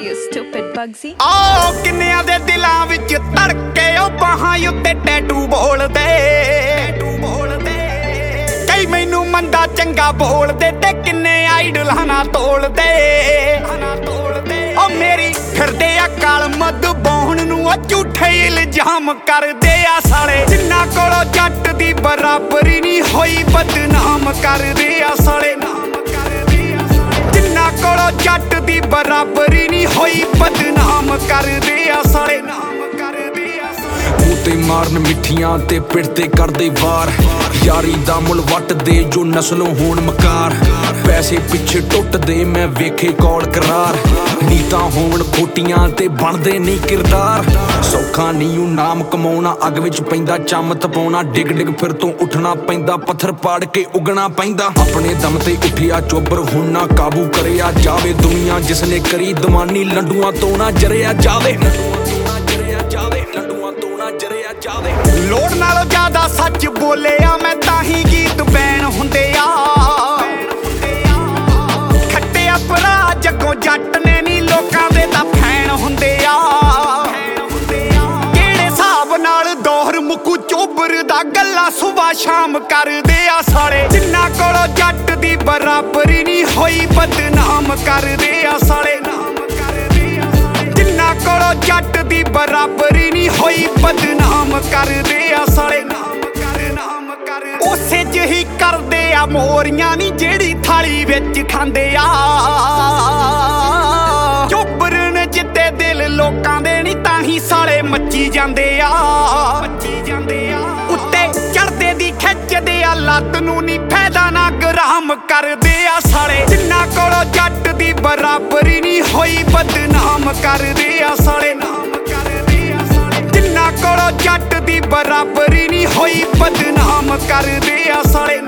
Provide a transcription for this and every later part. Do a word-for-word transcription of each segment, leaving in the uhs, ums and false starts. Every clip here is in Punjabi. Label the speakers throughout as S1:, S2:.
S1: You stupid Bugsy।
S2: ਆਹ ਕਿੰਨਿਆਂ ਦੇ ਦਿਲਾਂ ਵਿੱਚ ਧੜਕੇ ਉਹ ਬਾਹਾਂ ਉੱਤੇ ਟੈਟੂ ਬੋਲਦੇ ਟੈਟੂ ਬੋਲਦੇ ਕਈ ਮੈਨੂੰ ਮੰਦਾ ਚੰਗਾ ਬੋਲਦੇ ਤੇ ਕਿੰਨੇ ਆਈਡਲਾਂ ਨਾਲ ਤੋਲਦੇ ਉਹ ਮੇਰੀ ਫਿਰਦੇ ਆ ਕਾਲ ਮਦ ਬੌਣ ਨੂੰ ਉਹ ਝੂਠੇ ਇਲਜ਼ਾਮ ਕਰਦੇ ਆ ਸਾਲੇ ਜਿੰਨਾ ਕੋਲੋਂ ਜੱਟ ਦੀ ਬਰਾਬਰੀ ਨਹੀਂ ਹੋਈ ਬਦਨਾਮ ਕਰਦੇ ਆ ਸਾਲੇ ਜਿੰਨਾ ਕੋਲੋਂ ਜੱਟ ਦੀ ਬਰਾਬਰੀ ਨਹੀਂ ਹੋਈ ਬਦਨਾਮ ਕਰਦੇ ਆ ਸਾਲੇ
S3: ਮੂੰਹ ਤੇ ਮਾਰਨ ਮਿੱਠੀਆਂ ਤੇ ਪਿੱਠ ਤੇ ਕਰਦੇ ਵਾਰ ਯਾਰੀ ਦਾ ਮੁੱਲ ਵੱਟਦੇ ਜੋ ਨਸਲੋਂ ਹੋਣ ਮਕਾਰ ਪੈਸੇ ਪਿੱਛੇ ਟੁੱਟਦੇ ਮੈਂ ਵੇਖੇ ਕੌਲ ਕਰਾਰ ਨੀਤਾਂ ਹੋਣ ਖੋਟੀਆਂ ਤੇ ਬਣਦੇ ਨਹੀਂ ਕਿਰਦਾਰ ਸੌਖਾ ਨਹੀਂ ਉਹ ਨਾਮ ਕਮਾਉਣਾ ਅੱਗ ਵਿੱਚ ਪੈਂਦਾ ਚੰਮ ਤਪਾਉਣਾ ਡਿੱਗ ਡਿੱਗ ਫਿਰ ਤੋਂ ਉੱਠਣਾ ਪੈਂਦਾ ਪੱਥਰ ਪਾੜ ਕੇ ਉਗਣਾ ਪੈਂਦਾ ਆਪਣੇ ਦਮ ਤੇ ਉੱਠਿਆ ਚੋਬਰ ਹੁਣ ਨਾ ਕਾਬੂ ਕਰਿਆ ਜਾਵੇ ਦੁਨੀਆ ਜਿਸਨੇ ਕਰੀ ਦਮਾਨੀ ਲੰਡੂਆਂ ਤੋਂ ਨਾ ਜਰਿਆ ਜਾਵੇ
S2: ਲੋੜ ਨਾਲੋਂ ਜ਼ਿਆਦਾ ਸੱਚ ਬੋਲਿਆ ਮੈਂ ਤਾਂ ਹੀ ਗੀਤ ਬੈਨ ਹੁੰਦੇ ਆ ਖੱਟਿਆ ਭਰਾ ਜੱਗੋਂ ਜੱਟ ਨੇ ਨੀ ਲੋਕਾਂ ਦੇ ਤਾਂ ਫੈਨ ਹੁੰਦੇ ਆ ਕਿਹੜੇ ਹਿਸਾਬ ਨਾਲ ਦੋਹਰ ਮੁੱਕੂ ਚੋਬਰ ਦਾ ਗੱਲਾਂ ਸੁਬਾ ਸ਼ਾਮ ਕਰਦੇ ਆ ਸਾਲੇ ਜਿੰਨਾ ਕੋਲੋਂ ਜੱਟ ਦੀ ਬਰਾਬਰੀ ਨਹੀਂ ਹੋਈ ਬਦਨਾਮ ਕਰਦੇ ਆ ਸਾਲੇ ਜਿੰਨਾ ਕੋਲੋਂ ਜੱਟ ਦੀ ਬਰਾਬਰੀ ਨਹੀਂ ਹੋਈ ਬਦਨਾਮ ਕਰਦੇ ਆ ਸਾਲੇ ਉਸੇ ਜਿਹੀ ਕਰਦੇ ਆ ਮੋਰੀਆਂ ਨੀ ਜਿਹੜੀ ਥਾਲੀ ਵਿੱਚ ਖਾਂਦੇ ਆ ਚੋਬਰਨ ਜਿੱਤੇ ਦਿਲ ਲੋਕਾਂ ਦੇ ਨੀ ਤਾਂ ਹੀ ਸਾਲੇ ਮੱਚੀ ਜਾਂਦੇ ਆ ਮੱਚੀ ਜਾਂਦੇ ਆ ਉੱਤੇ ਚੜਦੇ ਦੀ ਖਿੱਚਦੇ ਆ ਲੱਤ ਨੂੰ ਨੀ ਫਾਇਦਾ ਨਾ ਗਰਾਮ ਕਰਦੇ ਆ ਸਾਲੇ ਜਿੰਨਾ ਕੋਲੋਂ ਜੱਟ ਦੀ ਬਰਾਬਰੀ ਨਹੀਂ ਹੋਈ ਬਦਨਾਮ ਕਰਦੇ ਆ ਸਾਲੇ ਜਿੰਨਾ ਕੋਲੋਂ ਜੱਟ ਦੀ ਬਰਾਬਰੀ ਨਹੀਂ ਹੋਈ ਬਦਨਾਮ ਕਰਦੇ ਆ ਸਾਲੇ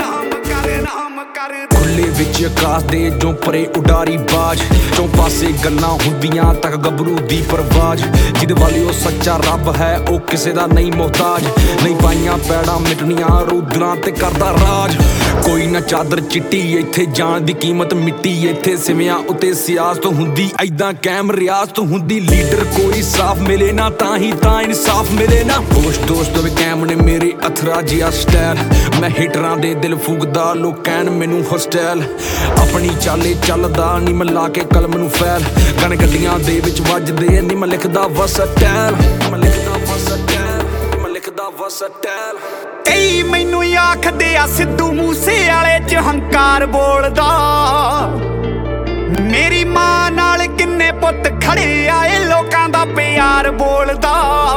S3: ਖੁੱਲੇ ਵਿੱਚ ਆਕਾਸ਼ ਦੇ ਜੋ ਪਰੇ ਉਡਾਰੀ ਬਾਜ ਚੋਂ ਪਾਸੇ ਗੱਲਾਂ ਹੁੰਦੀਆਂ ਤੱਕ ਗੱਭਰੂ ਦੀ ਪਰਵਾਜ ਜਿਹਦੇ ਵਾਲੀ ਉਹ ਸੱਚਾ ਰੱਬ ਹੈ ਉਹ ਕਿਸੇ ਦਾ ਨਹੀਂ ਮੁਹਤਾਜ ਨਹੀਂ ਪਾਈਆਂ ਪੈੜਾਂ ਮਿਟਣੀਆਂ ਰੂਦਰਾਂ ਤੇ ਕਰਦਾ ਰਾਜ ਕੋਈ ਨਾ ਚਾਦਰ ਚਿੱਟੀ ਇੱਥੇ ਜਾਣ ਦੀ ਕੀਮਤ ਮਿੱਟੀ ਇੱਥੇ ਸਿਵਿਆਂ ਉੱਤੇ ਸਿਆਸਤ ਹੁੰਦੀ ਐਦਾਂ ਕਾਇਮ ਰਿਆਸਤ ਹੁੰਦੀ ਲੀਡਰ ਕੋਈ ਸਾਫ਼ ਮਿਲੇ ਨਾ ਤਾਂ ਹੀ ਤਾਂ ਇਨਸਾਫ ਮਿਲੇ ਨਾ ਦੋਸਤ ਦੋਸਤ ਵੇ ਕਾਇਮ ਨੇ ਮੇਰੇ ਅਥਰਾ ਜਿਹਾ ਸਟਾਈਲ ਮੈਂ ਹਿਟਰਾਂ ਦੇ ਦਿਲ ਫੂਕਦਾ ਲੋਕ ਕਹਿਣ ਮੈਨੂੰ ਹਸਟੈਲ ਆਪਣੀ ਚਾਲੇ ਚੱਲਦਾ ਨੀ ਮੈਂ ਲਾ ਕੇ ਕਲਮ ਨੂੰ ਫੈਲ ਗਨ ਗੱਡੀਆਂ ਦੇ ਵਿੱਚ ਵੱਜਦੇ ਨੀ ਮੈਂ ਲਿਖਦਾ ਵਸਟੈਲ ਮੈਂ ਲਿਖਦਾ ਵਸਟੈਲ ਮੈਂ ਲਿਖਦਾ ਵਸਟੈਲ
S2: ਕਈ ਮੈਨੂੰ ਆਖਦੇ ਆ ਸਿੱਧੂ ਮੂਸੇ ਵਾਲੇ ਚ ਹੰਕਾਰ ਬੋਲਦਾ ਮੇਰੀ ਮਾਂ ਨਾਲ ਕਿੰਨੇ ਪੁੱਤ ਖੜੇ ਆਏ ਲੋਕਾਂ ਦਾ ਪਿਆਰ ਬੋਲਦਾ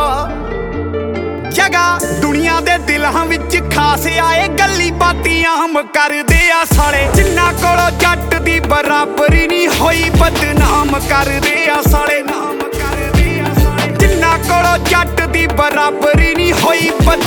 S2: ਜਗਾ ਦੁਨੀਆ ਦੇ ਦਿਲਾਂ ਵਿੱਚ ਖਾਸ ਆਏ ਗੱਲੀ ਬਾਤੀਆਂ ਹਮ ਕਰਦੇ ਆ ਸਾਲੇ ਜਿੰਨਾ ਕੋਲੋਂ ਜੱਟ ਦੀ ਬਰਾਬਰੀ ਨਹੀਂ ਹੋਈ ਬਦਨਾਮ ਕਰਦੇ ਆ ਸਾਲੇ ਜਿੰਨਾ ਕੋਲੋਂ ਜੱਟ ਦੀ ਬਰਾਬਰੀ ਨਹੀਂ ਹੋਈ